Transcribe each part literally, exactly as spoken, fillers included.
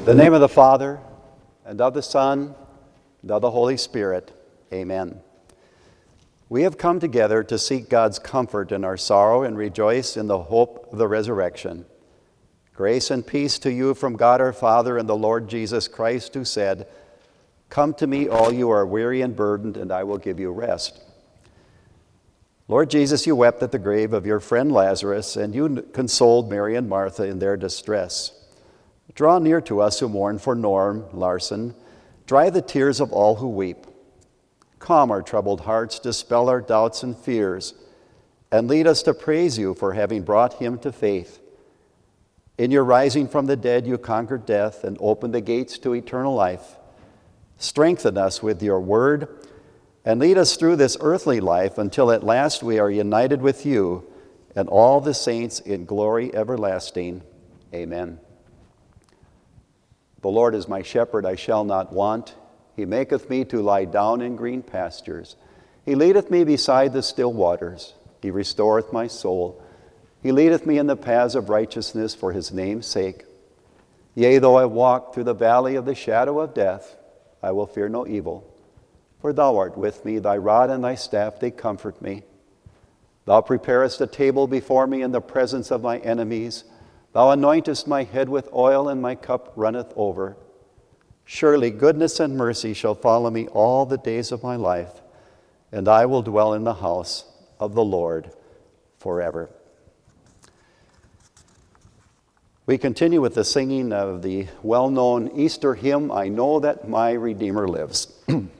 In the name of the Father, and of the Son, and of the Holy Spirit. Amen. We have come together to seek God's comfort in our sorrow and rejoice in the hope of the resurrection. Grace and peace to you from God our Father and the Lord Jesus Christ, who said, "Come to me, all you are weary and burdened, and I will give you rest." Lord Jesus, you wept at the grave of your friend Lazarus, and you consoled Mary and Martha in their distress. Draw near to us who mourn for Norm Larson. Dry the tears of all who weep. Calm our troubled hearts, dispel our doubts and fears, and lead us to praise you for having brought him to faith. In your rising from the dead, you conquered death and opened the gates to eternal life. Strengthen us with your word and lead us through this earthly life until at last we are united with you and all the saints in glory everlasting. Amen. The Lord is my shepherd, I shall not want. He maketh me to lie down in green pastures. He leadeth me beside the still waters. He restoreth my soul. He leadeth me in the paths of righteousness for his name's sake. Yea, though I walk through the valley of the shadow of death, I will fear no evil. For thou art with me, thy rod and thy staff, they comfort me. Thou preparest a table before me in the presence of my enemies. Thou anointest my head with oil, and my cup runneth over. Surely goodness and mercy shall follow me all the days of my life, and I will dwell in the house of the Lord forever. We continue with the singing of the well-known Easter hymn, "I Know That My Redeemer Lives."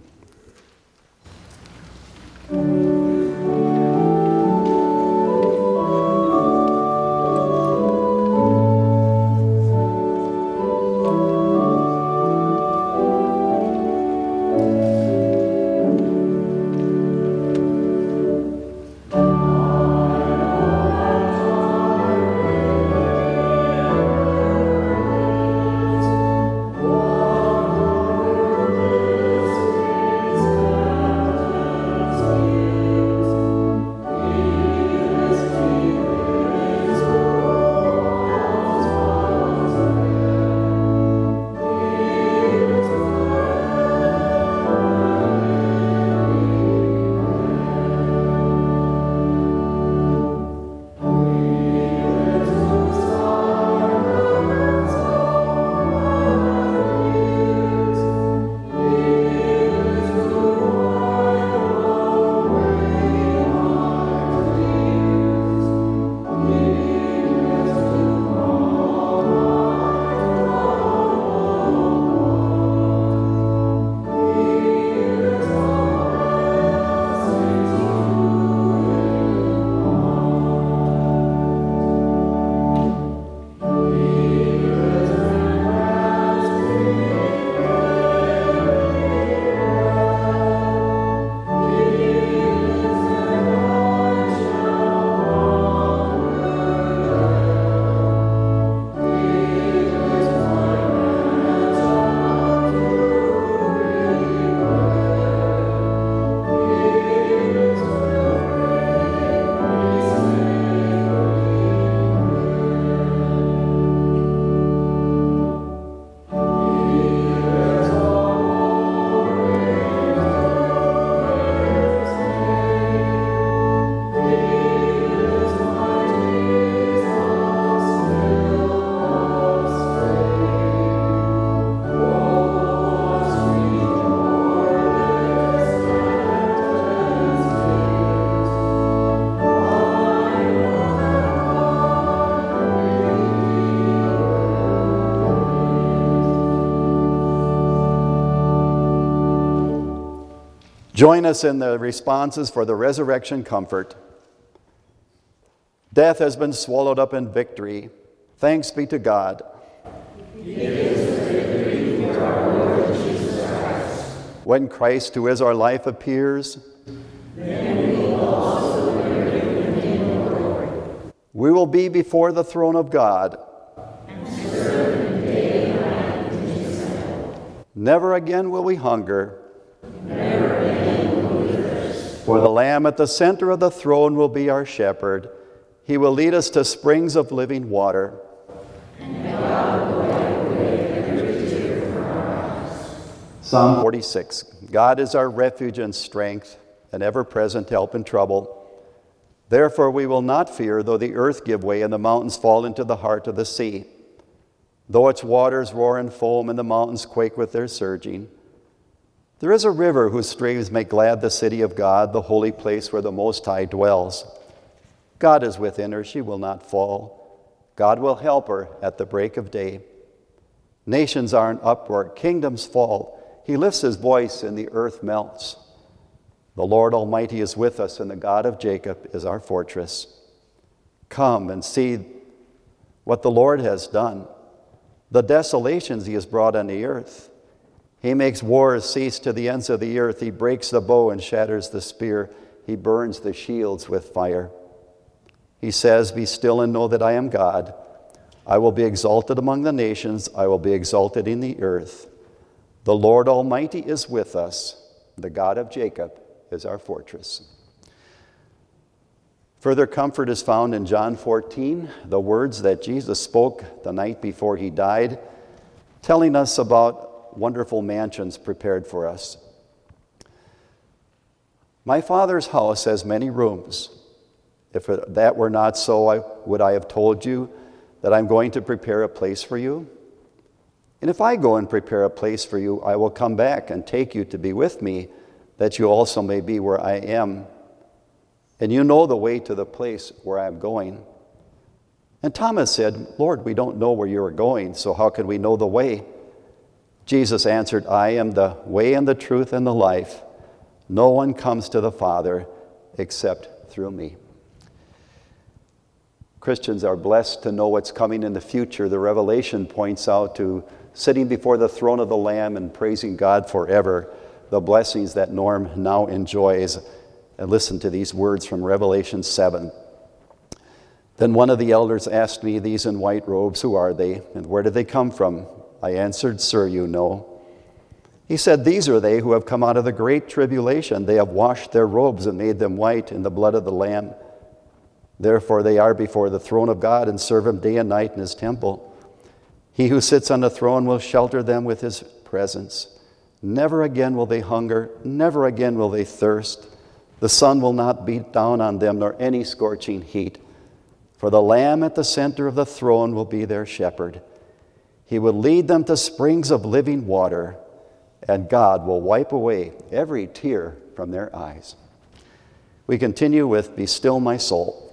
Join us in the responses for the resurrection comfort. Death has been swallowed up in victory. Thanks be to God. It is the victory through our Lord Jesus Christ. When Christ, who is our life, appears, then we will also learn the name of the Lord. We will be before the throne of God. And serve him day and night in his temple. Never again will we hunger. Never again will we thirst. For the Lamb at the center of the throne will be our shepherd. He will lead us to springs of living water. And God will wipe away every Psalm forty-six. God is our refuge and strength, an ever-present help in trouble. Therefore we will not fear, though the earth give way and the mountains fall into the heart of the sea. Though its waters roar and foam and the mountains quake with their surging. There is a river whose streams make glad the city of God, the holy place where the Most High dwells. God is within her, she will not fall. God will help her at the break of day. Nations are in uproar, kingdoms fall. He lifts his voice and the earth melts. The Lord Almighty is with us, and the God of Jacob is our fortress. Come and see what the Lord has done, the desolations he has brought on the earth. He makes wars cease to the ends of the earth. He breaks the bow and shatters the spear. He burns the shields with fire. He says, "Be still and know that I am God. I will be exalted among the nations. I will be exalted in the earth. The Lord Almighty is with us. The God of Jacob is our fortress." Further comfort is found in John fourteen, the words that Jesus spoke the night before he died, telling us about wonderful mansions prepared for us. "My Father's house has many rooms. If that were not so, I, would I have told you that I'm going to prepare a place for you? And if I go and prepare a place for you, I will come back and take you to be with me, that you also may be where I am. And you know the way to the place where I am going." And Thomas said, "Lord, we don't know where you are going, so how can we know the way?" Jesus answered, "I am the way and the truth and the life. No one comes to the Father except through me." Christians are blessed to know what's coming in the future. The Revelation points out to sitting before the throne of the Lamb and praising God forever, the blessings that Norm now enjoys. And listen to these words from Revelation seven. "Then one of the elders asked me, 'These in white robes, who are they, and where did they come from?' I answered, 'Sir, you know.' He said, 'These are they who have come out of the great tribulation. They have washed their robes and made them white in the blood of the Lamb. Therefore they are before the throne of God and serve him day and night in his temple. He who sits on the throne will shelter them with his presence. Never again will they hunger, never again will they thirst. The sun will not beat down on them, nor any scorching heat. For the Lamb at the center of the throne will be their shepherd. He will lead them to springs of living water, and God will wipe away every tear from their eyes." We continue with "Be Still, My Soul."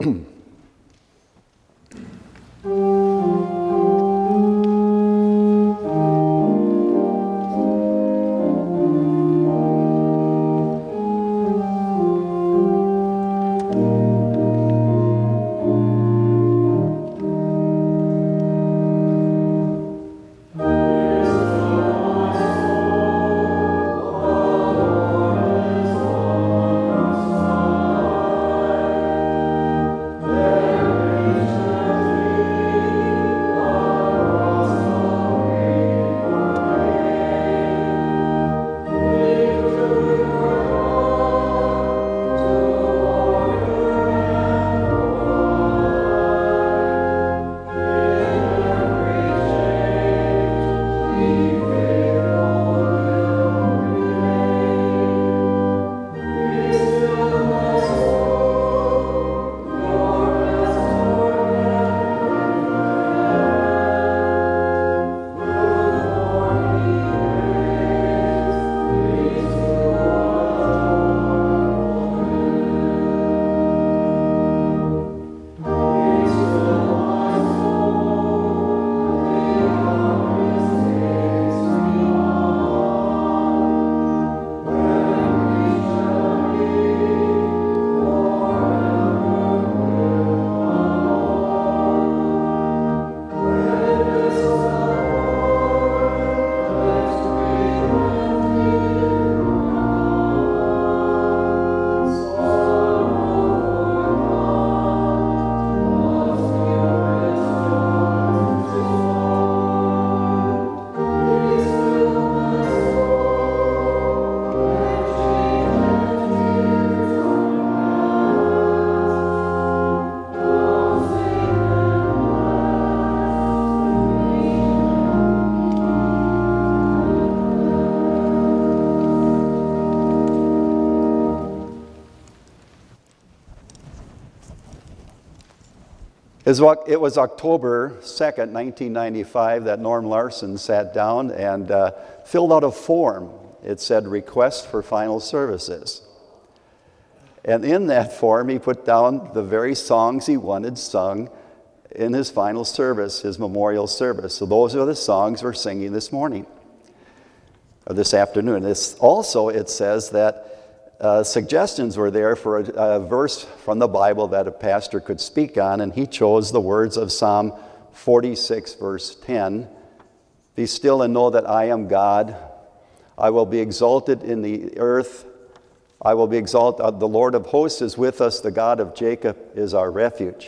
It was October second, nineteen ninety-five, that Norm Larson sat down and uh, filled out a form. It said, request for final services. And in that form, he put down the very songs he wanted sung in his final service, his memorial service. So those are the songs we're singing this morning, or this afternoon. This, also, it says that uh, suggestions were there for a, a verse from the Bible that a pastor could speak on, and he chose the words of Psalm forty-six, verse ten. Be still and know that I am God. I will be exalted in the earth. I will be exalted. The Lord of hosts is with us. The God of Jacob is our refuge.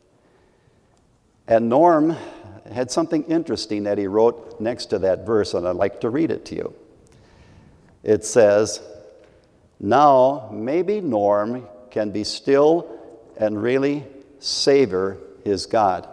And Norm had something interesting that he wrote next to that verse, and I'd like to read it to you. It says, now maybe Norm can be still and really savor his God.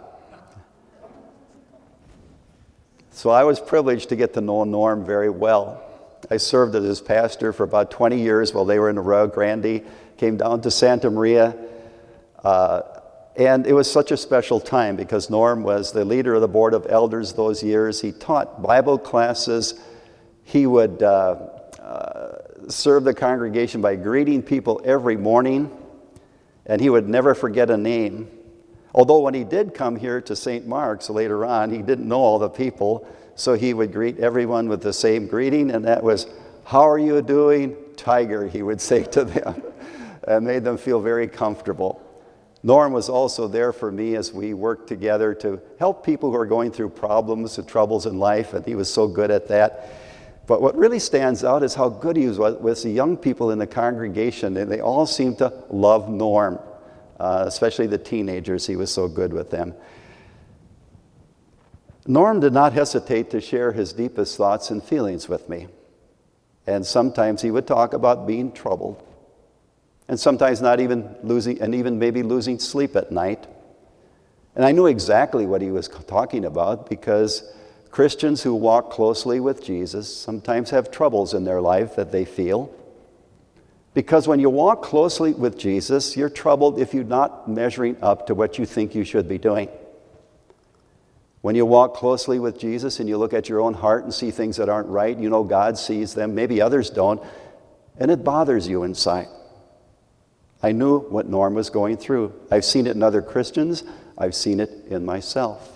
So I was privileged to get to know Norm very well. I served as his pastor for about twenty years while they were in Arroyo Grande, came down to Santa Maria, uh, and it was such a special time because Norm was the leader of the Board of Elders those years. He taught Bible classes. He would uh, uh, serve the congregation by greeting people every morning, and he would never forget a name. Although when he did come here to Saint Mark's later on, he didn't know all the people, so he would greet everyone with the same greeting, and that was, how are you doing, Tiger, he would say to them, and made them feel very comfortable. Norm was also there for me as we worked together to help people who are going through problems and troubles in life, and he was so good at that. But what really stands out is how good he was with the young people in the congregation, and they all seemed to love Norm, uh, especially the teenagers. He was so good with them. Norm did not hesitate to share his deepest thoughts and feelings with me. And sometimes he would talk about being troubled, and sometimes not even losing, and even maybe losing sleep at night. And I knew exactly what he was talking about because Christians who walk closely with Jesus sometimes have troubles in their life that they feel. Because when you walk closely with Jesus, you're troubled if you're not measuring up to what you think you should be doing. When you walk closely with Jesus and you look at your own heart and see things that aren't right, you know God sees them, maybe others don't, and it bothers you inside. I knew what Norm was going through. I've seen it in other Christians. I've seen it in myself.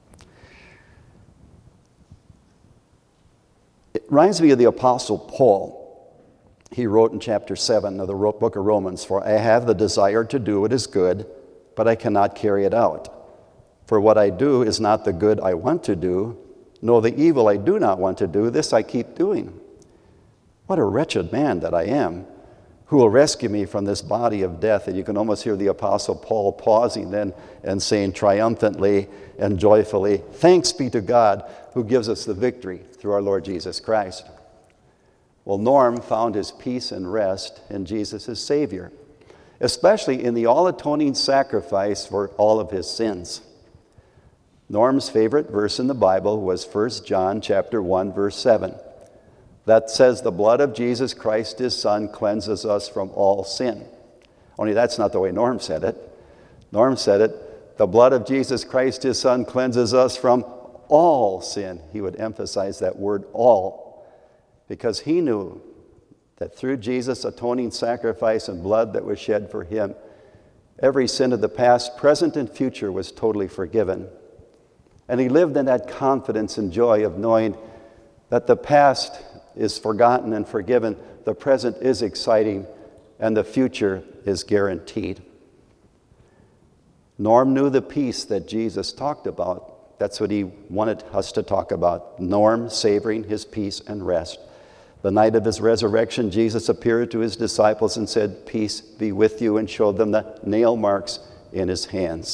It reminds me of the Apostle Paul. He wrote in chapter seven of the book of Romans, for I have the desire to do what is good, but I cannot carry it out. For what I do is not the good I want to do, nor the evil I do not want to do. This I keep doing. What a wretched man that I am. Who will rescue me from this body of death? And you can almost hear the Apostle Paul pausing then and saying triumphantly and joyfully, thanks be to God who gives us the victory through our Lord Jesus Christ. Well, Norm found his peace and rest in Jesus as Savior, especially in the all-atoning sacrifice for all of his sins. Norm's favorite verse in the Bible was First John chapter one, verse seven. That says the blood of Jesus Christ, his Son, cleanses us from all sin. Only that's not the way Norm said it. Norm said it, the blood of Jesus Christ, his Son, cleanses us from all sin. He would emphasize that word all, because he knew that through Jesus' atoning sacrifice and blood that was shed for him, every sin of the past, present, and future was totally forgiven. And he lived in that confidence and joy of knowing that the past is forgotten and forgiven, the present is exciting, and the future is guaranteed. Norm knew the peace that Jesus talked about. That's what he wanted us to talk about. Norm savoring his peace and rest. The night of his resurrection, Jesus appeared to his disciples and said, peace be with you, and showed them the nail marks in his hands.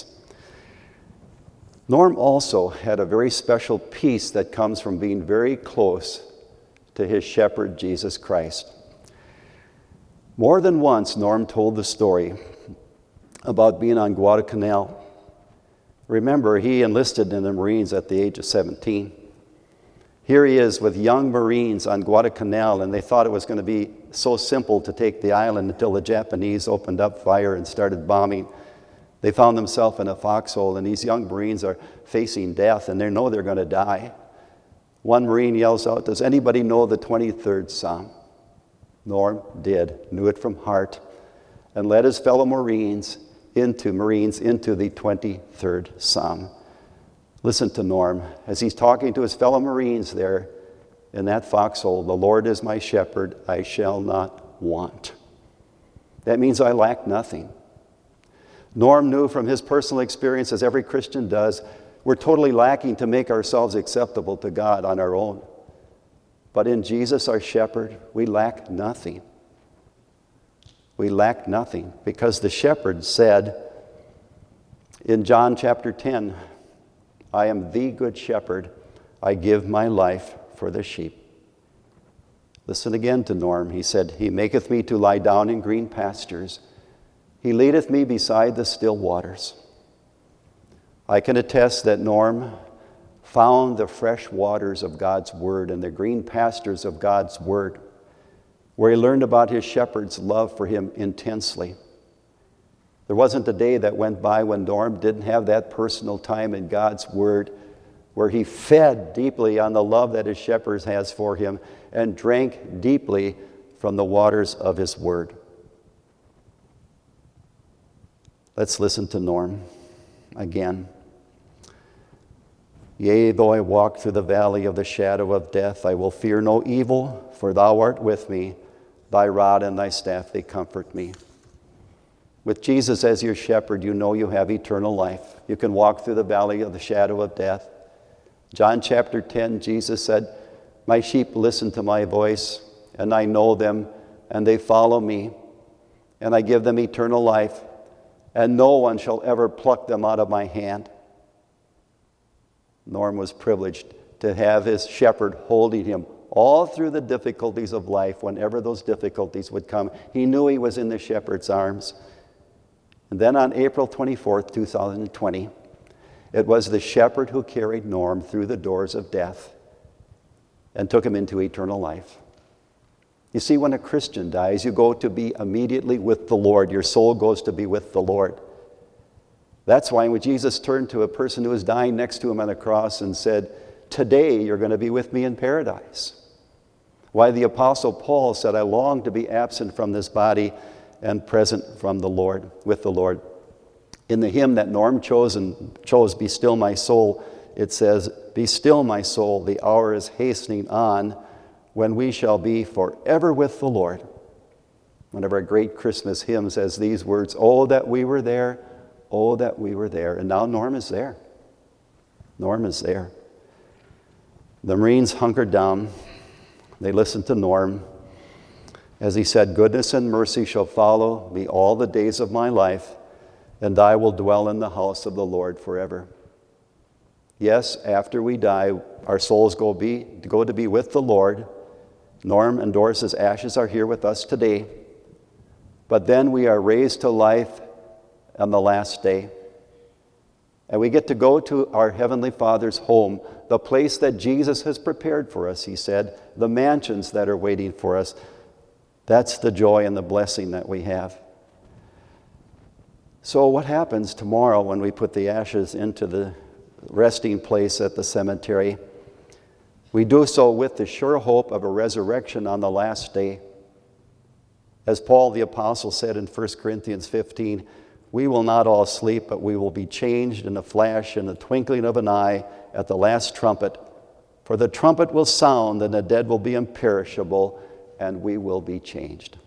Norm also had a very special peace that comes from being very close to his shepherd, Jesus Christ. More than once, Norm told the story about being on Guadalcanal. Remember, he enlisted in the Marines at the age of seventeen. Here he is with young Marines on Guadalcanal, and they thought it was going to be so simple to take the island until the Japanese opened up fire and started bombing. They found themselves in a foxhole, and these young Marines are facing death, and they know they're going to die. One Marine yells out, "Does anybody know the twenty-third Psalm?" Norm did, knew it from heart, and led his fellow Marines into Marines into the twenty-third Psalm. Listen to Norm as he's talking to his fellow Marines there in that foxhole. "The Lord is my shepherd, I shall not want." That means I lack nothing. Norm knew from his personal experience, as every Christian does, we're totally lacking to make ourselves acceptable to God on our own. But in Jesus, our shepherd, we lack nothing. We lack nothing because the shepherd said in John chapter ten, "I am the good shepherd. I give my life for the sheep." Listen again to Norm. He said, "He maketh me to lie down in green pastures. He leadeth me beside the still waters." I can attest that Norm found the fresh waters of God's Word and the green pastures of God's Word, where he learned about his shepherd's love for him intensely. There wasn't a day that went by when Norm didn't have that personal time in God's Word, where he fed deeply on the love that his shepherd has for him and drank deeply from the waters of his Word. Let's listen to Norm again. "Yea, though I walk through the valley of the shadow of death, I will fear no evil, for thou art with me. Thy rod and thy staff, they comfort me." With Jesus as your shepherd, you know you have eternal life. You can walk through the valley of the shadow of death. John chapter ten, Jesus said, "My sheep listen to my voice, and I know them, and they follow me, and I give them eternal life, and no one shall ever pluck them out of my hand." Norm was privileged to have his shepherd holding him all through the difficulties of life. Whenever those difficulties would come, he knew he was in the shepherd's arms. And then on April twenty-fourth, two thousand twenty, it was the shepherd who carried Norm through the doors of death and took him into eternal life. You see, when a Christian dies, you go to be immediately with the Lord. Your soul goes to be with the Lord. That's why when Jesus turned to a person who was dying next to him on the cross and said, "Today you're going to be with me in paradise." Why the Apostle Paul said, "I long to be absent from this body and present from the Lord, with the Lord." In the hymn that Norm chose and chose, "Be Still My Soul," it says, "Be still my soul, the hour is hastening on when we shall be forever with the Lord." One of our great Christmas hymns has these words, "Oh, that we were there, oh, that we were there." And now Norm is there. Norm is there. The Marines hunkered down. They listened to Norm as he said, "Goodness and mercy shall follow me all the days of my life, and I will dwell in the house of the Lord forever." Yes, after we die, our souls go, be, go to be with the Lord. Norm and Doris's ashes are here with us today. But then we are raised to life on the last day. And we get to go to our Heavenly Father's home, the place that Jesus has prepared for us, he said, the mansions that are waiting for us. That's the joy and the blessing that we have. So what happens tomorrow when we put the ashes into the resting place at the cemetery? We do so with the sure hope of a resurrection on the last day. As Paul the Apostle said in First Corinthians fifteen, "We will not all sleep, but we will be changed in a flash, in the twinkling of an eye, at the last trumpet. For the trumpet will sound, and the dead will be imperishable, and we will be changed."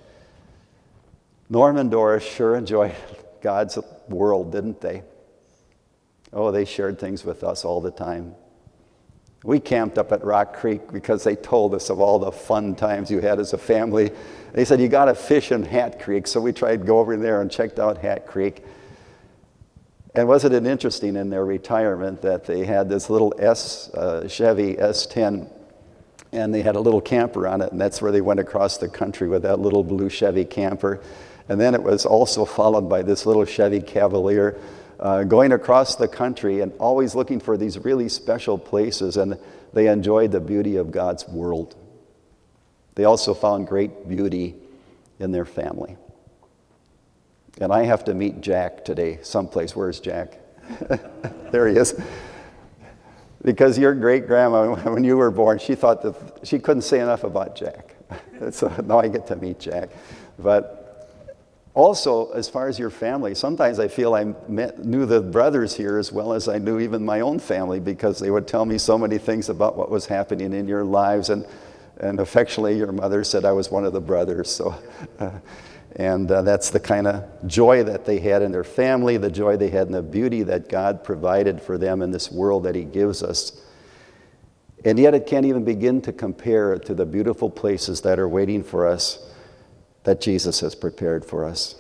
Norm and Doris sure enjoyed God's world, didn't they? Oh, they shared things with us all the time. We camped up at Rock Creek because they told us of all the fun times you had as a family. They said, "You got to fish in Hat Creek." So we tried to go over there and checked out Hat Creek. And wasn't it interesting in their retirement that they had this little S, uh, Chevy S ten, and they had a little camper on it, and that's where they went across the country with that little blue Chevy camper. And then it was also followed by this little Chevy Cavalier uh, going across the country and always looking for these really special places, and they enjoyed the beauty of God's world. They also found great beauty in their family. And I have to meet Jack today, someplace. Where's Jack? There he is. Because your great-grandma, when you were born, she thought that she couldn't say enough about Jack. So now I get to meet Jack. But also, as far as your family, sometimes I feel I met, knew the brothers here as well as I knew even my own family, because they would tell me so many things about what was happening in your lives. And, and affectionately, your mother said I was one of the brothers. So, uh, and uh, that's the kind of joy that they had in their family, the joy they had in the beauty that God provided for them in this world that he gives us. And yet it can't even begin to compare to the beautiful places that are waiting for us that Jesus has prepared for us.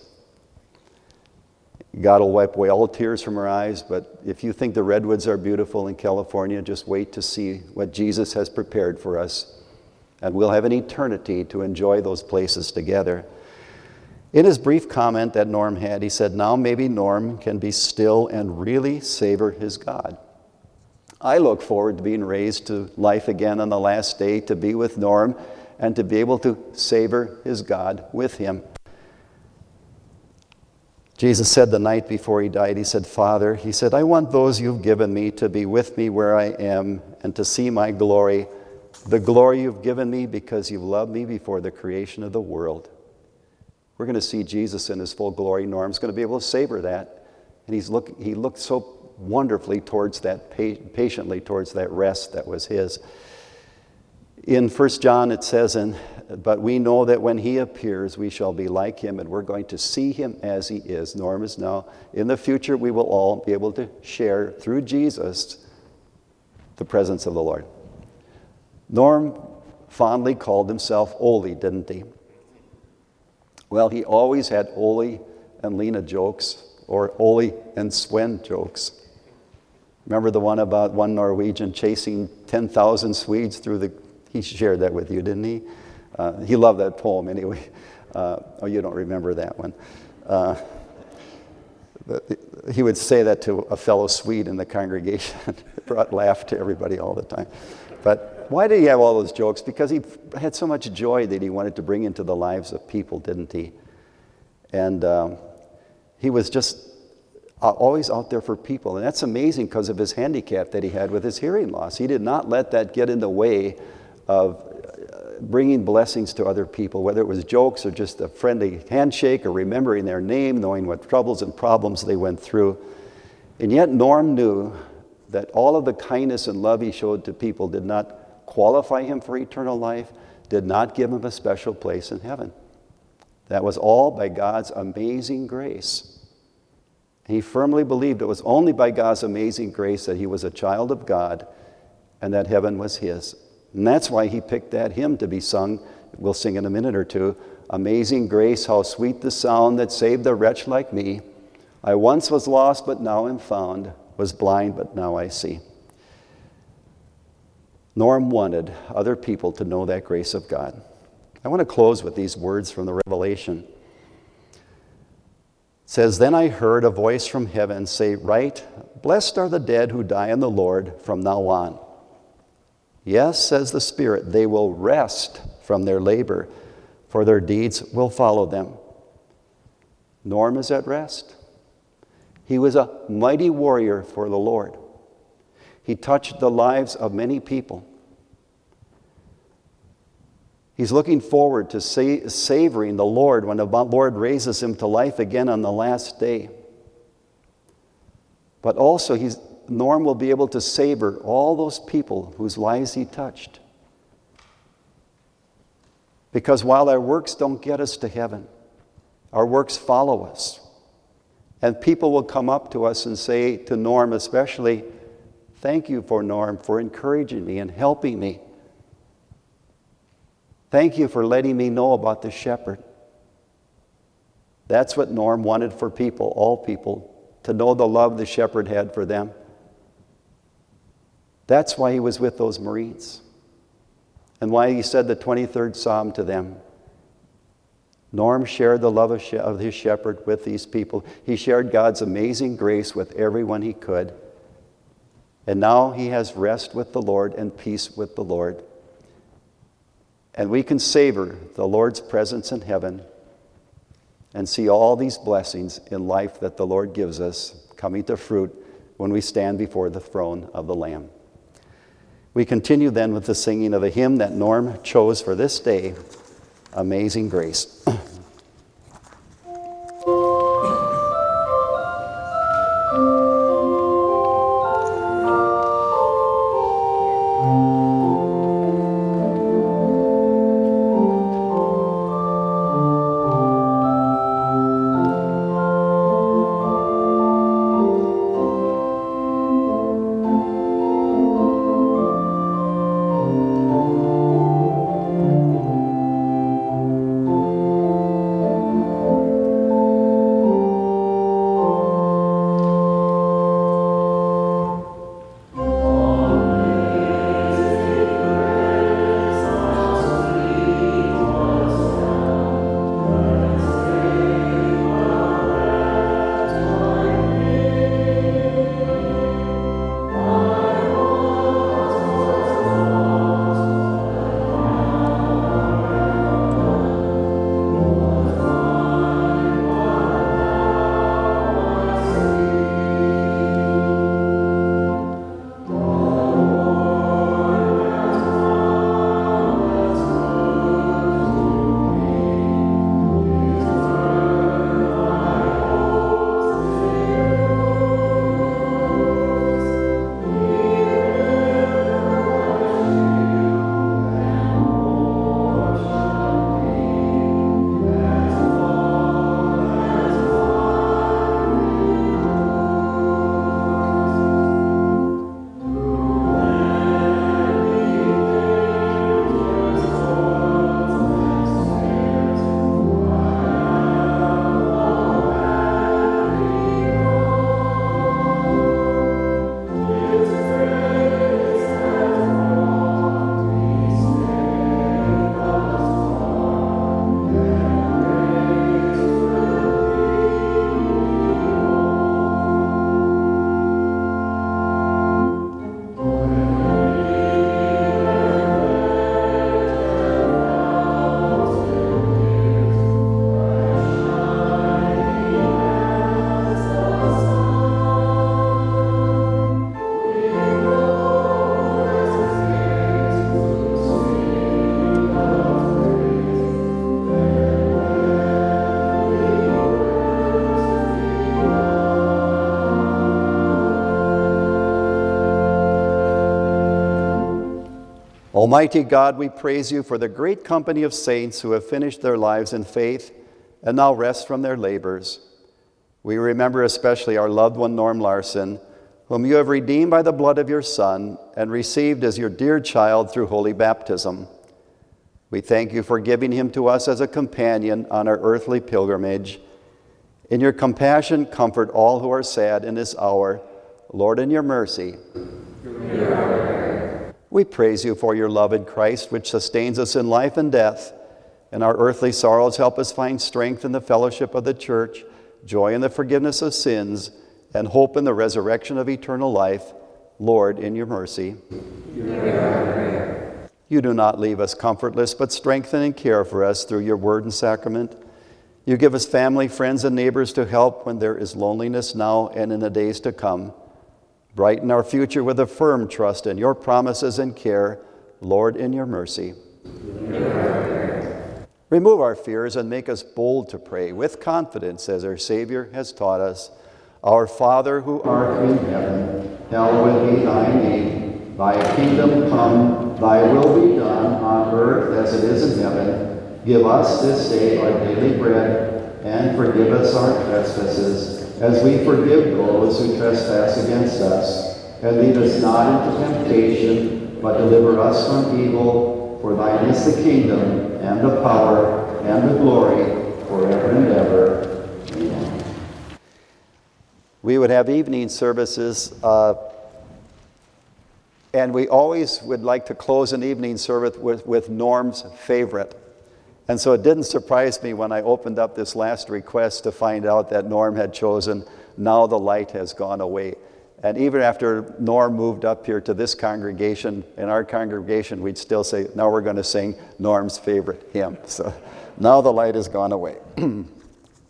God will wipe away all tears from our eyes, but if you think the redwoods are beautiful in California, just wait to see what Jesus has prepared for us. And we'll have an eternity to enjoy those places together. In his brief comment that Norm had, he said, now maybe Norm can be still and really savor his God. I look forward to being raised to life again on the last day, to be with Norm and to be able to savor his God with him. Jesus said the night before he died, he said, Father, he said, I want those you've given me to be with me where I am and to see my glory, the glory you've given me because you've loved me before the creation of the world. We're going to see Jesus in his full glory. Norm's going to be able to savor that. And he's look, he looked so wonderfully towards that, patiently towards that rest that was his. In First John it says, "And but we know that when he appears, we shall be like him, and we're going to see him as he is." Norm is now. In the future, we will all be able to share through Jesus the presence of the Lord. Norm fondly called himself Ole, didn't he? Well, he always had Ole and Lena jokes, or Ole and Sven jokes. Remember the one about one Norwegian chasing ten thousand Swedes through the... He shared that with you, didn't he? Uh, he loved that poem anyway. Uh, oh, you don't remember that one. Uh, he would say that to a fellow Swede in the congregation. It brought laugh to everybody all the time. But why did he have all those jokes? Because he had so much joy that he wanted to bring into the lives of people, didn't he? And um, he was just always out there for people. And that's amazing because of his handicap that he had with his hearing loss. He did not let that get in the way of bringing blessings to other people, whether it was jokes or just a friendly handshake or remembering their name, knowing what troubles and problems they went through. And yet Norm knew that all of the kindness and love he showed to people did not qualify him for eternal life, did not give him a special place in heaven. That was all by God's amazing grace. He firmly believed it was only by God's amazing grace that he was a child of God and that heaven was his. And that's why he picked that hymn to be sung. We'll sing in a minute or two. Amazing grace, how sweet the sound that saved a wretch like me. I once was lost, but now am found. Was blind, but now I see. Norm wanted other people to know that grace of God. I want to close with these words from the Revelation. It says, "Then I heard a voice from heaven say, 'Write, blessed are the dead who die in the Lord from now on.' Yes, says the Spirit, they will rest from their labor, for their deeds will follow them." Norm is at rest. He was a mighty warrior for the Lord. He touched the lives of many people. He's looking forward to sa- savoring the Lord when the Lord raises him to life again on the last day. But also, he's, Norm will be able to savor all those people whose lives he touched. Because while our works don't get us to heaven, our works follow us. And people will come up to us and say to Norm especially, "Thank you for Norm for encouraging me and helping me. Thank you for letting me know about the shepherd." That's what Norm wanted for people, all people, to know the love the shepherd had for them. That's why he was with those Marines and why he said the twenty-third Psalm to them. Norm shared the love of his shepherd with these people. He shared God's amazing grace with everyone he could. And now he has rest with the Lord and peace with the Lord. And we can savor the Lord's presence in heaven and see all these blessings in life that the Lord gives us coming to fruit when we stand before the throne of the Lamb. We continue then with the singing of a hymn that Norm chose for this day, Amazing Grace. Almighty God, we praise you for the great company of saints who have finished their lives in faith and now rest from their labors. We remember especially our loved one, Norm Larson, whom you have redeemed by the blood of your Son and received as your dear child through holy baptism. We thank you for giving him to us as a companion on our earthly pilgrimage. In your compassion, comfort all who are sad in this hour. Lord, in your mercy. We praise you for your love in Christ, which sustains us in life and death. In our earthly sorrows, help us find strength in the fellowship of the church, joy in the forgiveness of sins, and hope in the resurrection of eternal life. Lord, in your mercy. You do not leave us comfortless, but strengthen and care for us through your word and sacrament. You give us family, friends, and neighbors to help when there is loneliness now and in the days to come. Brighten our future with a firm trust in your promises and care, Lord, in your mercy. Remove our fears and make us bold to pray with confidence as our Savior has taught us. Our Father who art in heaven, hallowed be thy name. Thy kingdom come, thy will be done on earth as it is in heaven. Give us this day our daily bread, and forgive us our trespasses, as we forgive those who trespass against us. And lead us not into temptation, but deliver us from evil. For thine is the kingdom, and the power, and the glory, forever and ever. Amen. We would have evening services, uh, and we always would like to close an evening service with, with Norm's favorite. And so it didn't surprise me when I opened up this last request to find out that Norm had chosen Now the Light Has Gone Away. And even after Norm moved up here to this congregation, in our congregation, we'd still say, now we're going to sing Norm's favorite hymn. So, Now the Light Has Gone Away.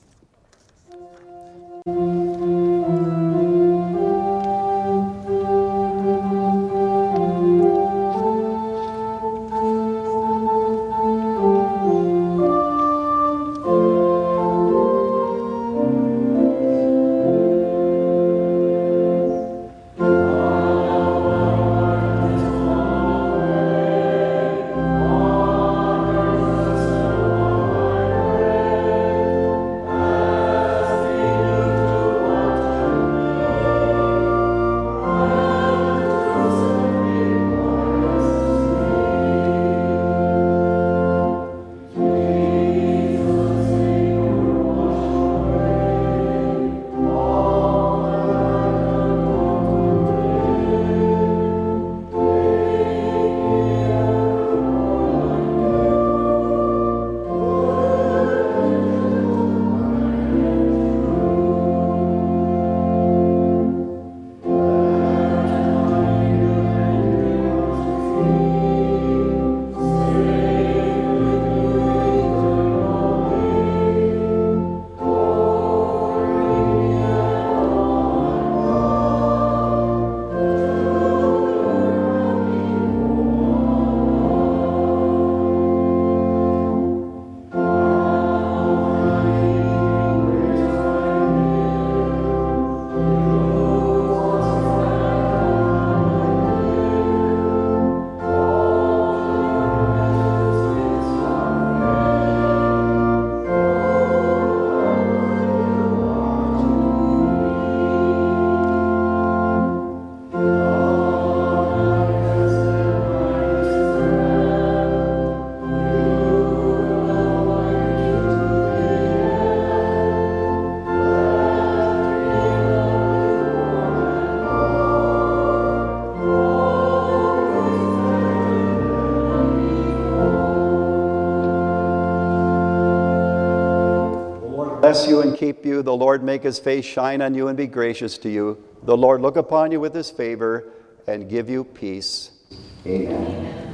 Bless you and keep you. The Lord make his face shine on you and be gracious to you. The Lord look upon you with his favor and give you peace. Amen. Amen.